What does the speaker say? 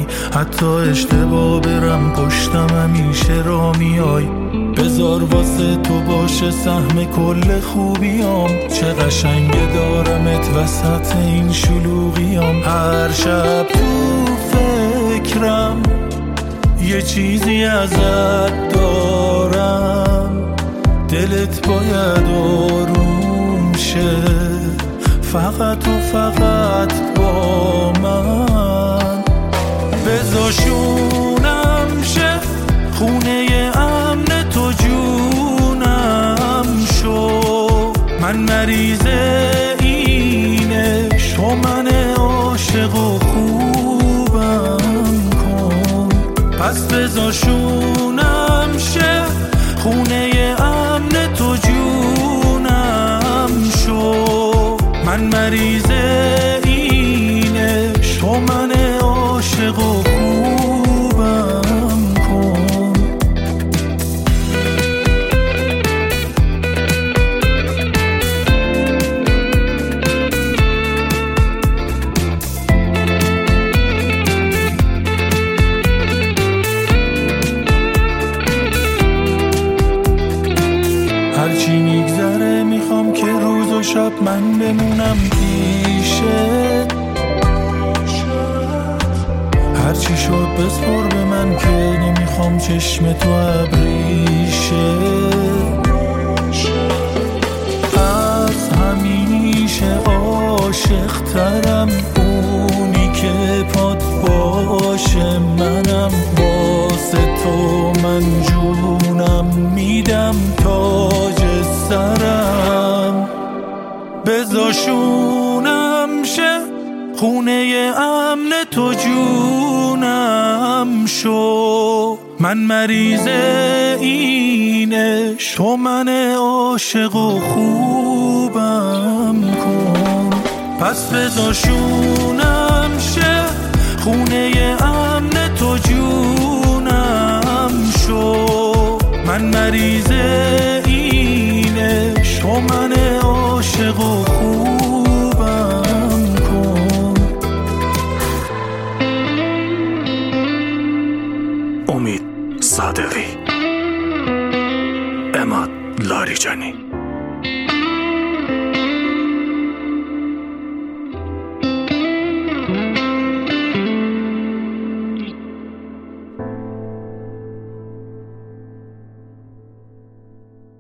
حتی اشتباه برم پشتم همیشه را میای. بذار واسه تو باشه سهم کل خوبیام. چه قشنگه دارمت وسط این شلوغیام. هر شب تو فکرم یه چیزی ازت دارم. دلت باید آروم شه فقط و فقط با من. بذار شونم شه خونه امن تو جونم شو. من مریض اینه شو من عاشق و خوبم کن. پس بذار شونم شه خونه امن تو جونم شو. من مریض اینه شو من عاشق و خوبم کن. هرچی میگذره میخوام که روز و شب من بمونم پیشه. هرچی شد بسپر به من که نمیخوام چشم تو ابریشه. از همیشه عاشق ترم اونی که پات باشه. منم واسه تو من جونم میدم تاج سرم. بذار شونم شه خونه امن تو جونم شو. من مریض اینه شو من عاشق و خوبم کن. پس بذار شونم شه خونه امن تو جونم شو. من مریض اینه شو من